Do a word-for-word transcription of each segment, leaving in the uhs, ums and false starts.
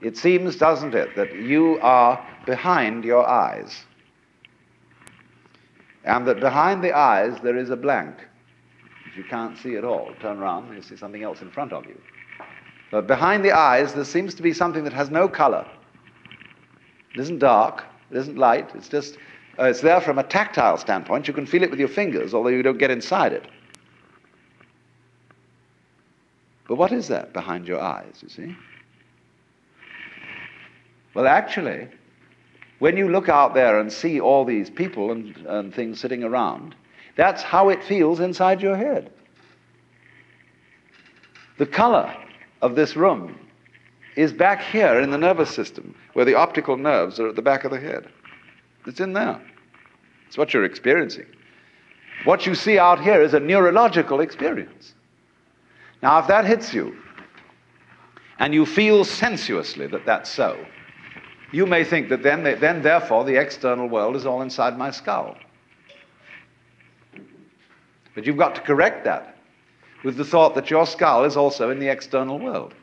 It seems, doesn't it, that you are behind your eyes, and that behind the eyes there is a blank, which you can't see at all. Turn around and you see something else in front of you. But behind the eyes there seems to be something that has no color. It isn't dark, it isn't light, it's just, uh, it's there from a tactile standpoint. You can feel it with your fingers, although you don't get inside it. But what is that behind your eyes, you see? Well, actually, when you look out there and see all these people and, and things sitting around, that's how it feels inside your head. The color of this room is back here in the nervous system, where the optical nerves are at the back of the head. It's in there. It's what you're experiencing. What you see out here is a neurological experience. Now, if that hits you, and you feel sensuously that that's so, you may think that then, then therefore, the external world is all inside my skull. But you've got to correct that with the thought that your skull is also in the external world.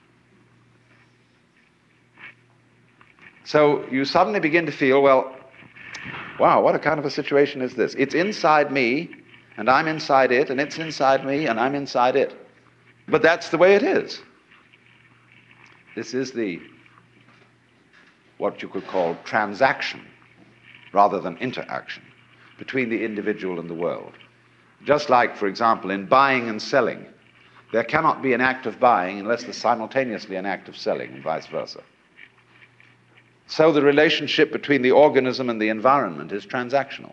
So you suddenly begin to feel, well, wow, what a kind of a situation is this? It's inside me, and I'm inside it, and it's inside me, and I'm inside it. But that's the way it is. This is the, what you could call transaction, rather than interaction, between the individual and the world. Just like, for example, in buying and selling, there cannot be an act of buying unless there's simultaneously an act of selling, and vice versa. So the relationship between the organism and the environment is transactional.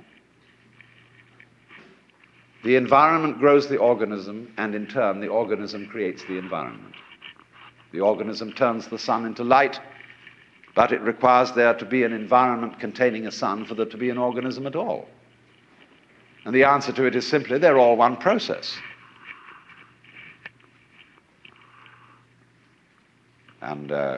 The environment grows the organism, and in turn the organism creates the environment. The organism turns the sun into light, but it requires there to be an environment containing a sun for there to be an organism at all. And the answer to it is simply, they're all one process. And uh,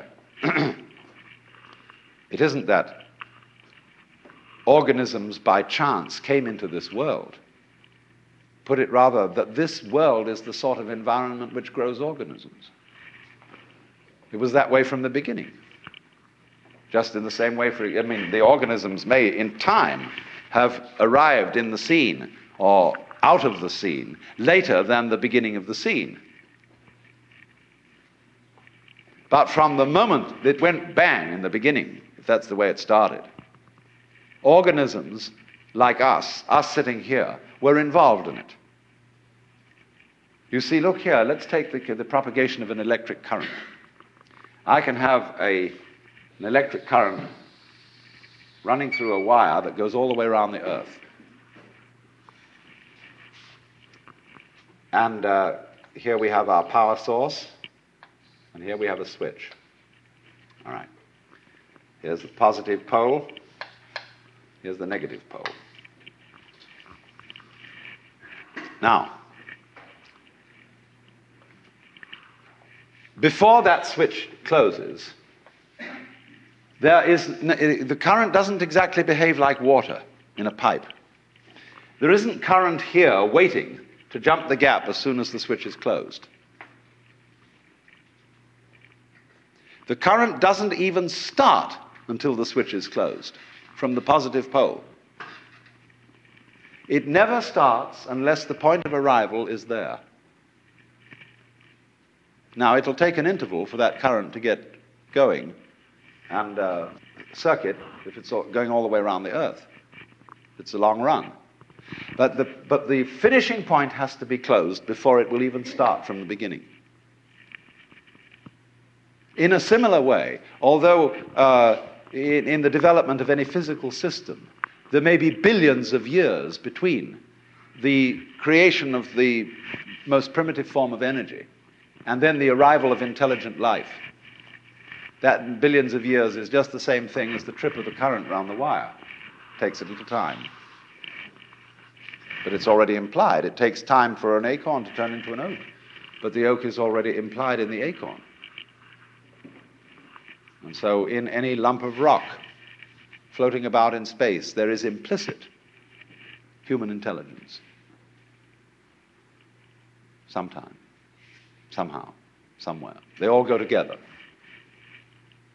it isn't that organisms by chance came into this world. Put it rather that this world is the sort of environment which grows organisms. It was that way from the beginning. Just in the same way, for, I mean, the organisms may, in time, have arrived in the scene or out of the scene later than the beginning of the scene. But from the moment it went bang in the beginning, if that's the way it started, organisms like us, us sitting here, were involved in it. You see, look here, let's take the, the propagation of an electric current. I can have a, an electric current running through a wire that goes all the way around the earth. And uh, here we have our power source, and here we have a switch. All right. Here's the positive pole. Here's the negative pole. Now, before that switch closes, there is, the current doesn't exactly behave like water in a pipe. There isn't current here waiting to jump the gap as soon as the switch is closed. The current doesn't even start until the switch is closed from the positive pole. It never starts unless the point of arrival is there. Now, it'll take an interval for that current to get going and uh, circuit if it's going all the way around the earth. It's a long run. But the, but the finishing point has to be closed before it will even start from the beginning. In a similar way, although uh, in, in the development of any physical system, there may be billions of years between the creation of the most primitive form of energy and then the arrival of intelligent life. That billions of years is just the same thing as the trip of the current round the wire. It takes a little time. But it's already implied. It takes time for an acorn to turn into an oak. But the oak is already implied in the acorn. And so in any lump of rock floating about in space, there is implicit human intelligence. Sometime, somehow, somewhere. They all go together.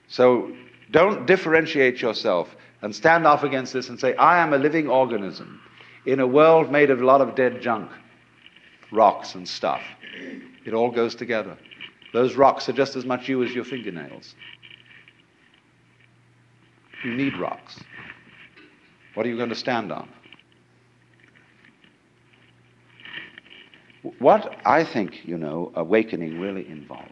So don't differentiate yourself and stand off against this and say, I am a living organism in a world made of a lot of dead junk, rocks and stuff. It all goes together. Those rocks are just as much you as your fingernails. You need rocks. What are you going to stand on? What I think, you know, awakening really involves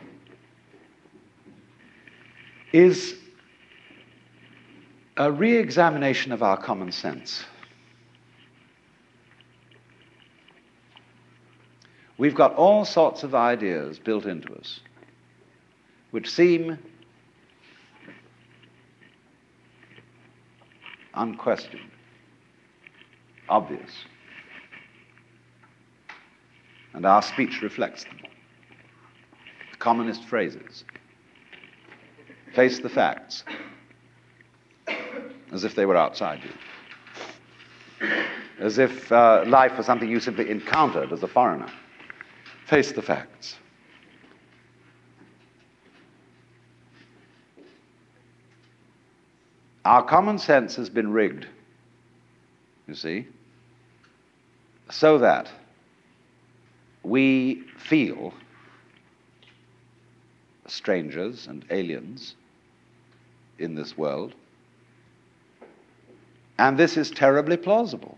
is a re-examination of our common sense. We've got all sorts of ideas built into us which seem unquestioned, obvious. And our speech reflects them. The commonest phrases. Face the facts, as if they were outside you. As if uh, life was something you simply encountered as a foreigner. Face the facts. Our common sense has been rigged, you see, so that we feel strangers and aliens in this world, and this is terribly plausible,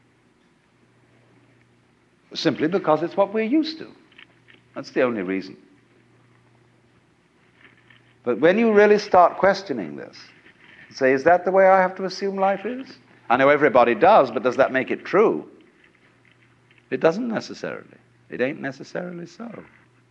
simply because it's what we're used to. That's the only reason. But when you really start questioning this, say, is that the way I have to assume life is? I know everybody does, but does that make it true? It doesn't necessarily. It ain't necessarily so.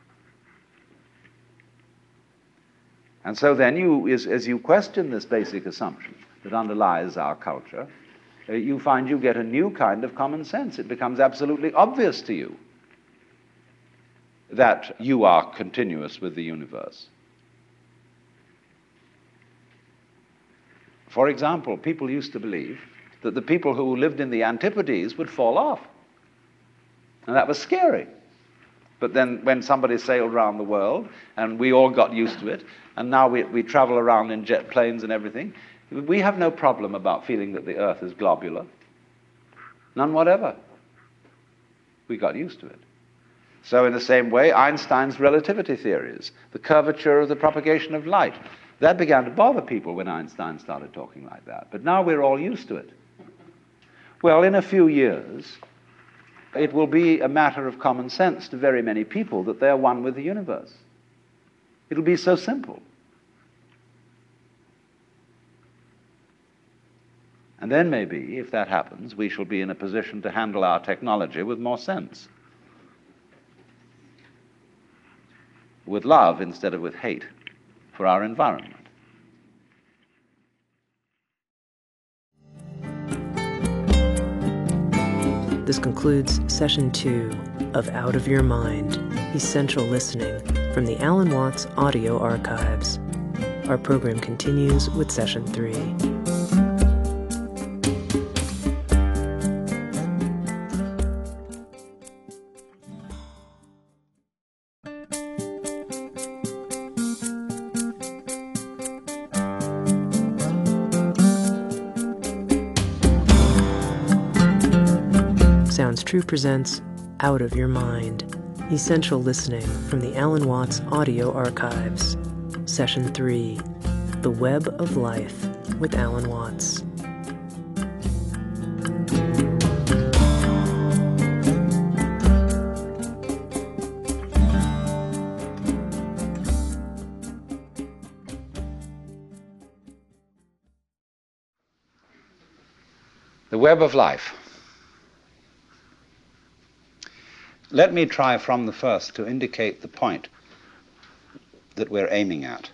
And so then you, as, as you question this basic assumption that underlies our culture, uh, you find you get a new kind of common sense. It becomes absolutely obvious to you that you are continuous with the universe. For example, people used to believe that the people who lived in the Antipodes would fall off. And that was scary. But then when somebody sailed around the world, and we all got used to it, and now we, we travel around in jet planes and everything, we have no problem about feeling that the Earth is globular. None whatever. We got used to it. So in the same way, Einstein's relativity theories, the curvature of the propagation of light, that began to bother people when Einstein started talking like that. But now we're all used to it. Well, in a few years, it will be a matter of common sense to very many people that they're one with the universe. It'll be so simple. And then maybe, if that happens, we shall be in a position to handle our technology with more sense. With love instead of with hate for our environment. This concludes session two of Out of Your Mind, Essential Listening from the Alan Watts Audio Archives. Our program continues with session three. Sounds True presents Out of Your Mind, Essential Listening from the Alan Watts Audio Archives. Session three, The Web of Life with Alan Watts. The web of life. Let me try from the first to indicate the point that we're aiming at.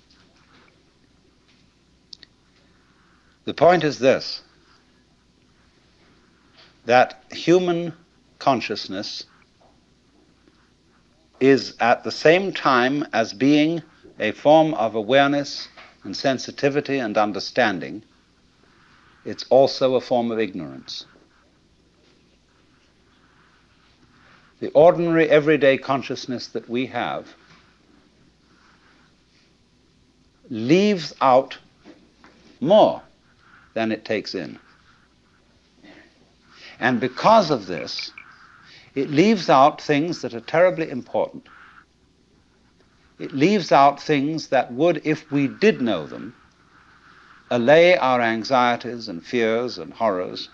The point is this, that human consciousness is at the same time as being a form of awareness and sensitivity and understanding, it's also a form of ignorance. The ordinary, everyday consciousness that we have leaves out more than it takes in. And because of this, it leaves out things that are terribly important. It leaves out things that would, if we did know them, allay our anxieties and fears and horrors.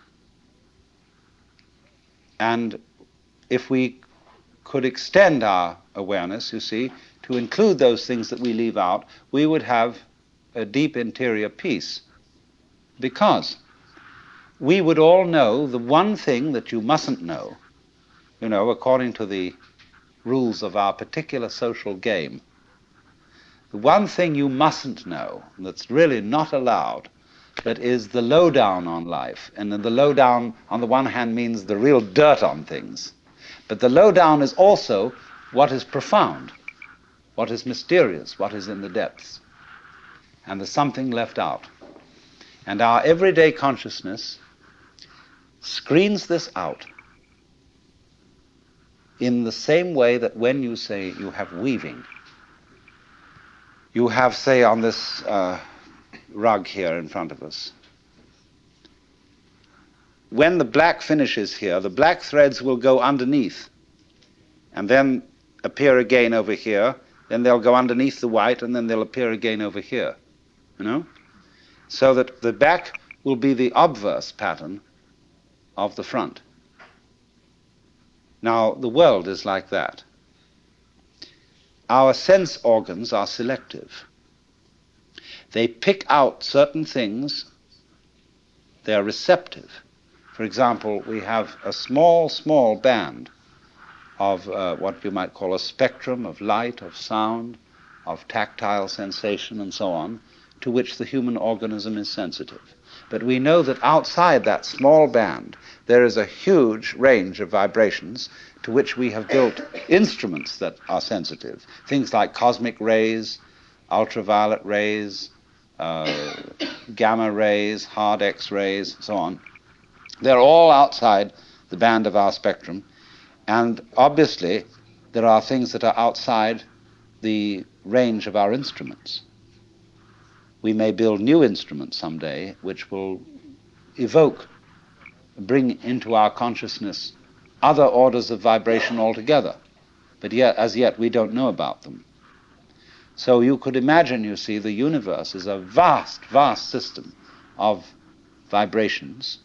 And if we could extend our awareness, you see, to include those things that we leave out, we would have a deep interior peace. Because we would all know the one thing that you mustn't know, you know, according to the rules of our particular social game. The one thing you mustn't know, that's really not allowed, that is the lowdown on life. And the lowdown, on the one hand, means the real dirt on things. But the lowdown is also what is profound, what is mysterious, what is in the depths. And there's something left out. And our everyday consciousness screens this out in the same way that when you say you have weaving, you have, say, on this uh, rug here in front of us, when the black finishes here, the black threads will go underneath and then appear again over here, then they'll go underneath the white, and then they'll appear again over here, you know? So that the back will be the obverse pattern of the front. Now, the world is like that. Our sense organs are selective. They pick out certain things. They're receptive. For example, we have a small, small band of uh, what you might call a spectrum of light, of sound, of tactile sensation, and so on, to which the human organism is sensitive. But we know that outside that small band, there is a huge range of vibrations to which we have built instruments that are sensitive. Things like cosmic rays, ultraviolet rays, uh, gamma rays, hard X-rays, so on. They're all outside the band of our spectrum. And obviously, there are things that are outside the range of our instruments. We may build new instruments someday which will evoke, bring into our consciousness other orders of vibration altogether. But yet, as yet, we don't know about them. So you could imagine, you see, the universe is a vast, vast system of vibrations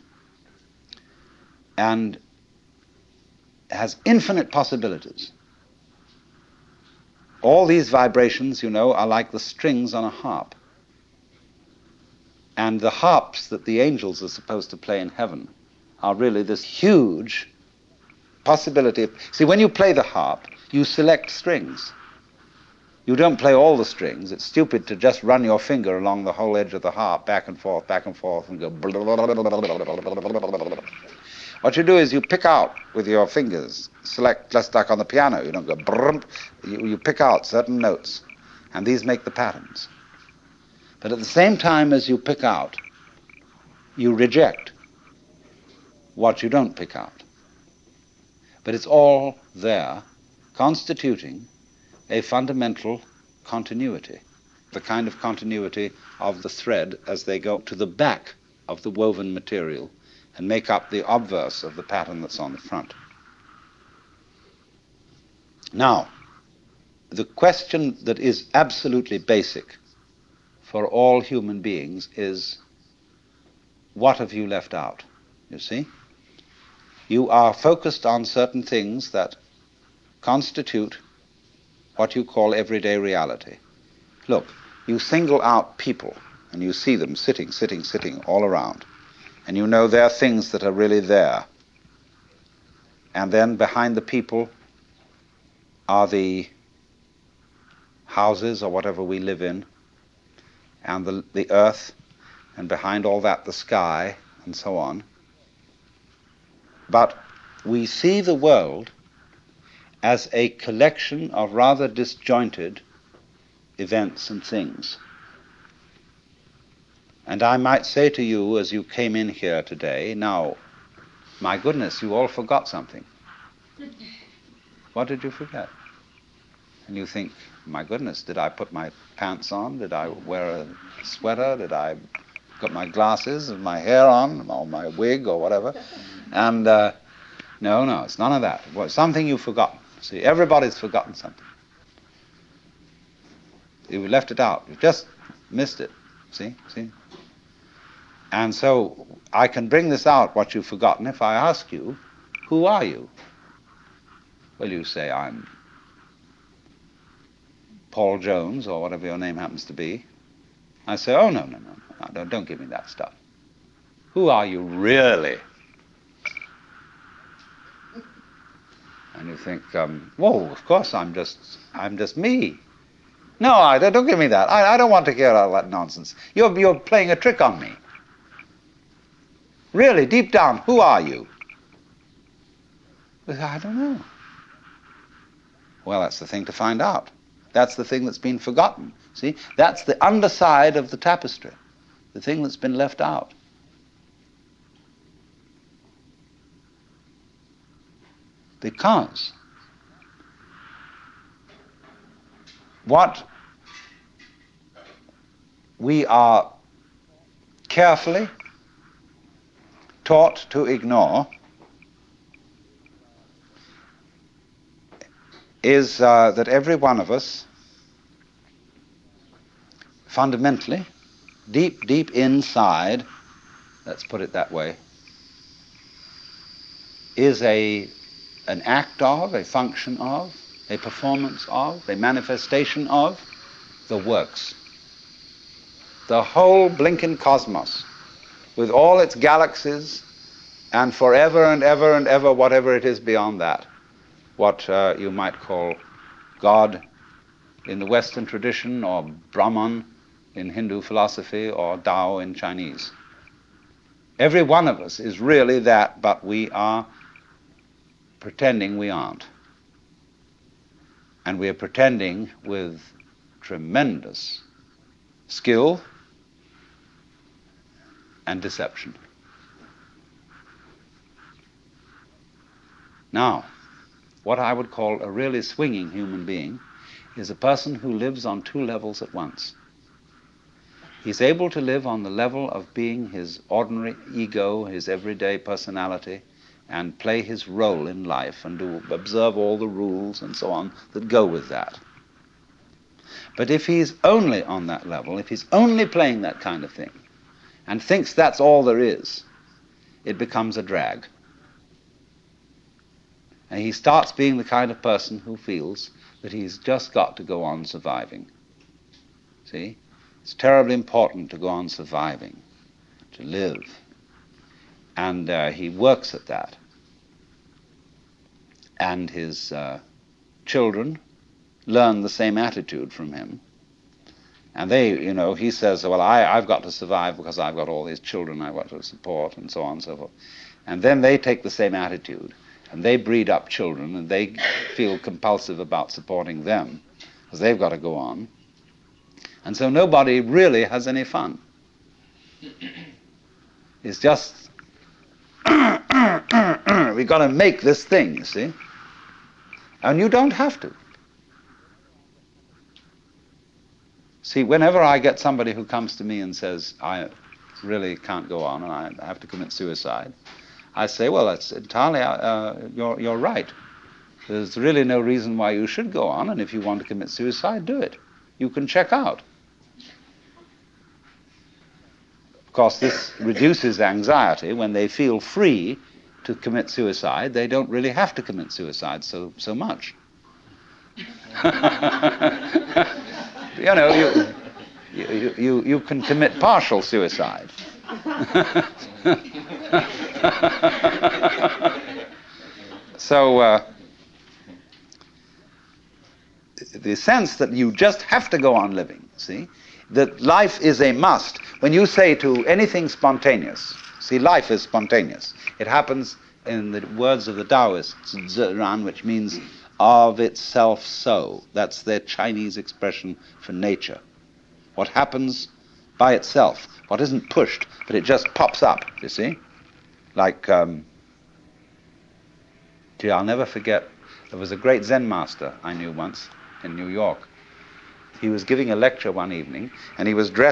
and has infinite possibilities. All these vibrations, you know, are like the strings on a harp. And the harps that the angels are supposed to play in heaven are really this huge possibility of... See, when you play the harp, you select strings. You don't play all the strings. It's stupid to just run your finger along the whole edge of the harp, back and forth, back and forth, and go... What you do is you pick out with your fingers, select, just like on the piano, you don't go... You, you pick out certain notes, and these make the patterns. But at the same time as you pick out, you reject what you don't pick out. But it's all there, constituting a fundamental continuity, the kind of continuity of the thread as they go to the back of the woven material and make up the obverse of the pattern that's on the front. Now, the question that is absolutely basic for all human beings is, what have you left out? You see? You are focused on certain things that constitute what you call everyday reality. Look, you single out people, and you see them sitting, sitting, sitting all around, and you know there are things that are really there. And then behind the people are the houses or whatever we live in, and the, the earth, and behind all that the sky, and so on. But we see the world as a collection of rather disjointed events and things. And I might say to you as you came in here today, now, my goodness, you all forgot something. What did you forget? And you think, my goodness, did I put my pants on? Did I wear a sweater? Did I put my glasses and my hair on, or my wig, or whatever? And uh, no, no, it's none of that. Well, something you've forgotten. See, everybody's forgotten something. You left it out. You just missed it. See, see. And so I can bring this out, what you've forgotten, if I ask you, who are you? Well, you say, I'm Paul Jones, or whatever your name happens to be. I say, oh, no, no, no, no, don't, don't give me that stuff. Who are you really? And you think, um, whoa, of course, I'm just, I'm just me. No, I don't, don't give me that. I, I don't want to hear all that nonsense. You're, you're playing a trick on me. Really, deep down, who are you? I don't know. Well, that's the thing to find out. That's the thing that's been forgotten. See, that's the underside of the tapestry, the thing that's been left out. Because what we are carefully taught to ignore is uh, that every one of us, fundamentally, deep, deep inside, let's put it that way, is a an act of, a function of, a performance of, a manifestation of the works. The whole blinking cosmos, with all its galaxies, and forever and ever and ever, whatever it is beyond that, what uh, you might call God in the Western tradition, or Brahman in Hindu philosophy, or Tao in Chinese. Every one of us is really that, but we are pretending we aren't. And we are pretending with tremendous skill and deception. Now, what I would call a really swinging human being is a person who lives on two levels at once. He's able to live on the level of being his ordinary ego, his everyday personality, and play his role in life and do observe all the rules and so on that go with that. But if he's only on that level, if he's only playing that kind of thing, and thinks that's all there is, it becomes a drag. And he starts being the kind of person who feels that he's just got to go on surviving. See? It's terribly important to go on surviving, to live. And uh, he works at that. And his uh, children learn the same attitude from him. And they, you know, he says, well, I, I've got to survive because I've got all these children I've got to support, and so on and so forth. And then they take the same attitude, and they breed up children, and they feel compulsive about supporting them, because they've got to go on. And so nobody really has any fun. It's just, we've got to make this thing, you see? And you don't have to. See, whenever I get somebody who comes to me and says, I really can't go on and I have to commit suicide, I say, well, that's entirely, uh, you're, you're right. There's really no reason why you should go on, and if you want to commit suicide, do it. You can check out. Of course, this reduces anxiety. When they feel free to commit suicide, they don't really have to commit suicide so, so much. You know, you, you, you, you can commit partial suicide. So, uh, the sense that you just have to go on living, see, that life is a must. When you say to anything spontaneous, see, life is spontaneous. It happens, in the words of the Taoists, Ziran, which means of itself so. That's their Chinese expression for nature. What happens by itself, what isn't pushed, but it just pops up, you see? Like, um, gee, I'll never forget, there was a great Zen master I knew once, in New York. He was giving a lecture one evening, and he was dressed